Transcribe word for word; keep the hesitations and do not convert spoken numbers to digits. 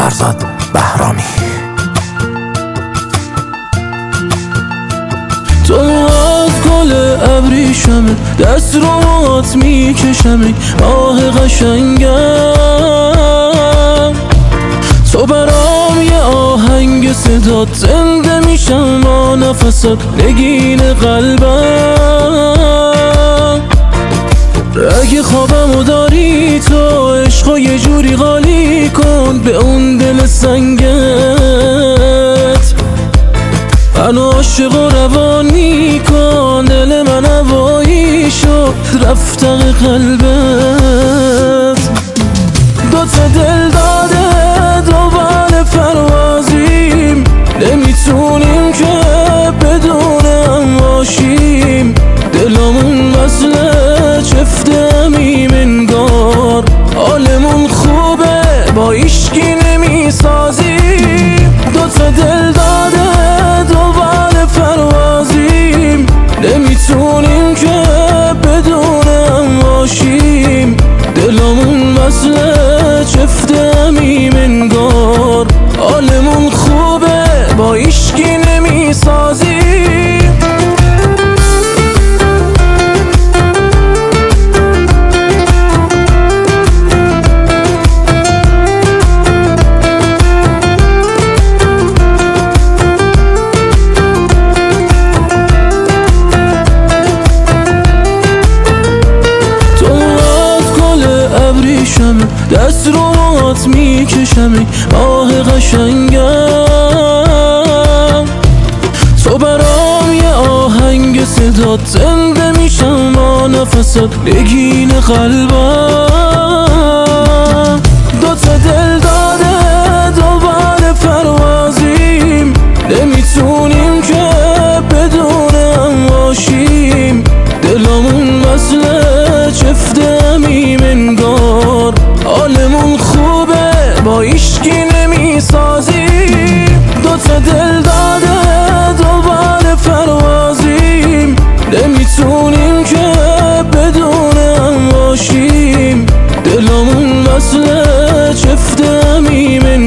فرزاد بهرامی. تو از گل ابریشمه، دست رو مات میکشم آه قشنگم. تو برام یه آهنگ صدات، زنده میشم با نفسات، نگین قلبم. اگه خوابمو داری تو، عشقو یه جوری غالی کن به اون دل سنگت. منو عاشق و روانی کن، دل من هوایی شد رفت قلبت. دوتا دل داده دوباره پروازیم، نمیتونیم که بدون هم باشیم. دلمون مثل چفت همیم انگار، حالمون خوبه با ایشکی نمیسازیم. دوتا دل داده دوباره پروازیم، نمیتونیم که بدون هم باشیم. دلمون مثل چفت همیم انگار، حالمون خوبه با ایشکی نمیسازیم. دست رو مات میکشم آه قشنگم. تو برام یه آهنگ صدات، زنده میشم با نفسات، نگین قلبم. دوتا دل داده دوباره پروازیم، نمیتونیم که بدون هم باشیم. دلمون مثل چفت همیم انگار، حالمون خوبه با ایشکی نمیسازیم. دوتا دل داده دوباره پروازیم، نمیتونیم که بدون هم باشیم. دلمون مثل چفت همیم